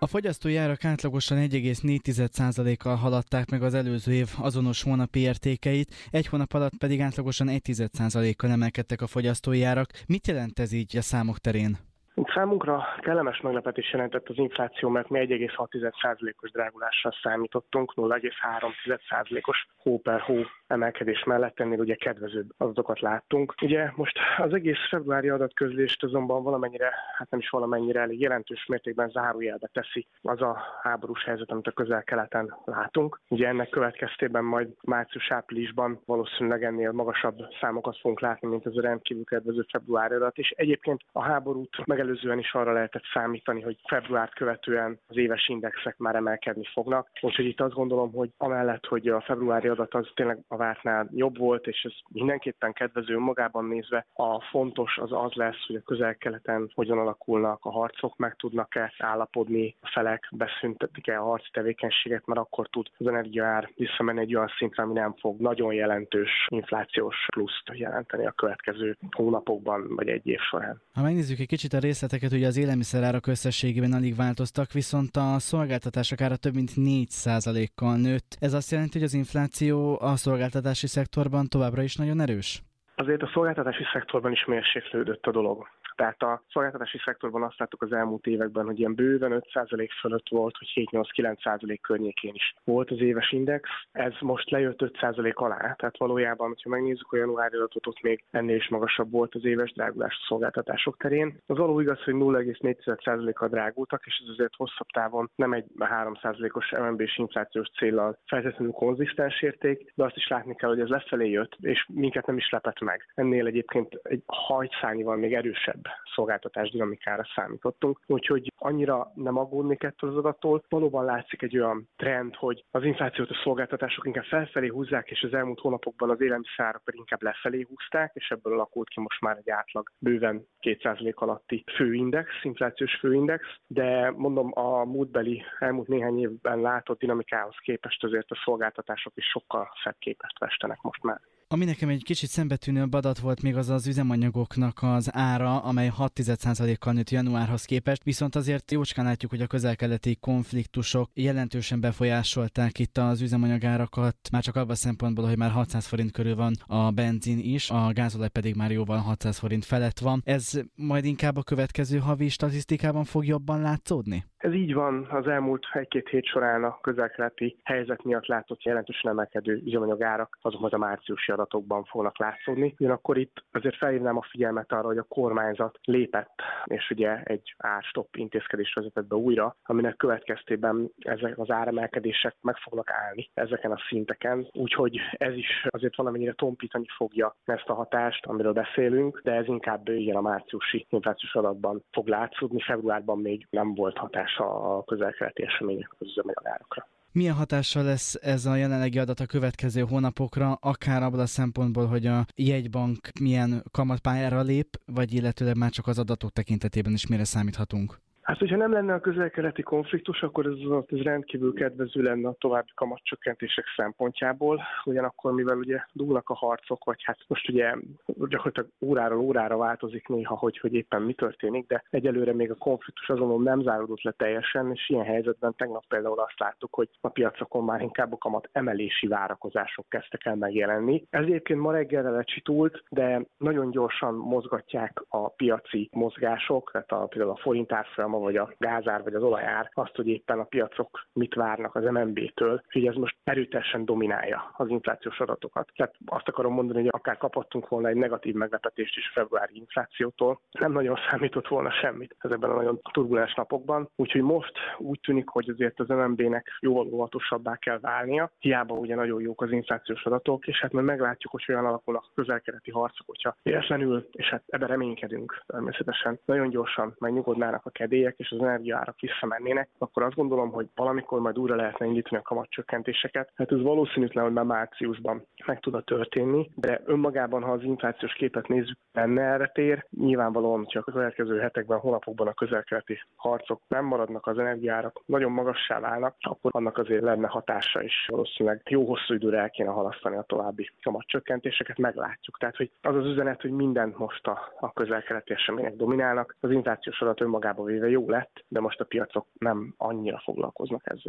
A fogyasztói árak átlagosan 1,4%-kal haladták meg az előző év azonos hónapi értékeit, egy hónap alatt pedig átlagosan 1,1%-kal emelkedtek a fogyasztói árak. Mit jelent ez így a számok terén? Számunkra kellemes meglepetés jelentett az infláció, mert mi 1,6%-os drágulással számítottunk, 0,3%-os hó per hó emelkedés mellett, ennél ugye kedvezőbb adatokat láttunk. Ugye most az egész februári adatközlést azonban valamennyire, nem is valamennyire, elég jelentős mértékben zárójelbe teszi az a háborús helyzet, amit a Közel-Keleten látunk. Ugye ennek következtében majd március-áprilisban valószínűleg ennél magasabb számokat fogunk látni, mint ez a rendkívül kedvező februári adat, és egyébként a háborút megelőzően is arra lehetett számítani, hogy februárt követően az éves indexek már emelkedni fognak. Úgyhogy itt azt gondolom, hogy amellett, hogy a februári adat az tényleg a vártnál jobb volt, és ez mindenképpen kedvező magában nézve, a fontos az lesz, hogy a Közel-Keleten hogyan alakulnak a harcok, meg tudnak-e állapodni a felek, beszüntetik-e a harci tevékenységet, mert akkor tud az energiaár visszamenni egy olyan szintre, ami nem fog nagyon jelentős inflációs pluszt jelenteni a következő hónapokban vagy egy év során. Ha megnézzük egy kicsit a részleteket, ugye az élelmiszerárak összességében alig változtak, viszont a szolgáltatások ára több mint 4%-kal nőtt. Ez azt jelenti, hogy az infláció a szolgáltatási szektorban továbbra is nagyon erős? Azért a szolgáltatási szektorban is mérséklődött a dolog. Tehát a szolgáltatási szektorban azt láttuk az elmúlt években, hogy ilyen bőven 5% fölött volt, hogy 7-8-9% környékén is volt az éves index. Ez most lejött 5% alá. Tehát valójában, ha megnézzük a januári adatot, ott még ennél is magasabb volt az éves drágulás a szolgáltatások terén. Az való igaz, hogy 0,4%-kal drágultak, és ez azért hosszabb távon nem egy 3%-os MNB-s inflációs céllal feltétlenül konzisztens érték, de azt is látni kell, hogy ez lefelé jött, és minket nem is lepett meg. Ennél egyébként egy hajszányival még erősebb szolgáltatás dinamikára számítottunk, úgyhogy annyira nem aggódnék ettől az adattól. Valóban látszik egy olyan trend, hogy az inflációt a szolgáltatások inkább felfelé húzzák, és az elmúlt hónapokban az élelmiszerárak pedig inkább lefelé húzták, és ebből alakult ki most már egy átlag bőven 2% alatti főindex, inflációs főindex, de mondom, a elmúlt néhány évben látott dinamikához képest azért a szolgáltatások is sokkal szebb képest festenek most már. Ami nekem egy kicsit szembetűnőbb adat volt még az üzemanyagoknak az ára, amely 6,1%-kal nőtt januárhoz képest, viszont azért jócskán látjuk, hogy a közel-keleti konfliktusok jelentősen befolyásolták itt az üzemanyagárakat, már csak abban a szempontból, hogy már 600 forint körül van a benzin is, a gázolaj pedig már jóval 600 forint felett van. Ez majd inkább a következő havi statisztikában fog jobban látszódni? Ez így van, az elmúlt egy-két hét során a közel-keleti helyzet miatt látott jelentősen emelkedő üzemanyagárak, azok majd a márciusi adatokban fognak látszódni. Ugyanakkor itt azért felhívnám a figyelmet arra, hogy a kormányzat lépett, és ugye egy árstopp intézkedést vezetett be újra, aminek következtében ezek az áremelkedések meg fognak állni ezeken a szinteken. Úgyhogy ez is azért valamennyire tompítani fogja ezt a hatást, amiről beszélünk, de ez inkább igen a márciusi inflációs adatban fog látszódni, februárban még nem volt hatás a közel-keleti események az üzemanyagárakra. Milyen hatással lesz ez a jelenlegi adat a következő hónapokra, akár abban a szempontból, hogy a jegybank milyen kamatpályára lép, vagy illetőleg már csak az adatok tekintetében is mire számíthatunk? Hogyha nem lenne a közel-keleti konfliktus, akkor ez rendkívül kedvező lenne a további kamatcsökkentések szempontjából. Ugyanakkor, mivel ugye dúlnak a harcok, vagy most ugye gyakorlatilag óráról órára változik néha, hogy éppen mi történik, de egyelőre még a konfliktus azonban nem záródott le teljesen, és ilyen helyzetben tegnap például azt láttuk, hogy a piacokon már inkább a kamat emelési várakozások kezdtek el megjelenni. Ez egyébként ma reggelre lecsitult, de nagyon gyorsan mozgatják a piaci mozgások, tehát például a forint árfolyama, vagy a gázár, vagy az olajár, azt, hogy éppen a piacok mit várnak az MNB-től, hogy ez most erőteljesen dominálja az inflációs adatokat. Tehát azt akarom mondani, hogy akár kaphattunk volna egy negatív meglepetést is a februári inflációtól, nem nagyon számított volna semmit ezekben a nagyon turbulens napokban. Úgyhogy most úgy tűnik, hogy azért az MNB-nek jóval óvatosabbá kell válnia. Hiába ugye nagyon jók az inflációs adatok, és majd meglátjuk, hogy olyan alakulnak a közel-keleti harcok, hogyha véletlenül, és ebben reménykedünk természetesen, nagyon gyorsan megnyugodnának a kedélyek, és az energiaárak visszamennének, akkor azt gondolom, hogy valamikor majd újra lehetne indítani a kamatcsökkentéseket. Hát ez valószínűtlen, hogy már márciusban meg tudna történni, de önmagában, ha az inflációs képet nézzük, benne erre tér. Nyilvánvalóan, hogyha a következő hetekben, hónapokban a közel-keleti harcok nem maradnak, az energiaárak nagyon magassá válnak, akkor annak azért lenne hatása is. Valószínűleg jó hosszú időre el kéne halasztani a további kamatcsökkentéseket, meglátjuk. Tehát, hogy az az üzenet, hogy mindent most a közel-keleti események dominálnak, az inflációs adat önmagában véve jó lett, de most a piacok nem annyira foglalkoznak ezzel.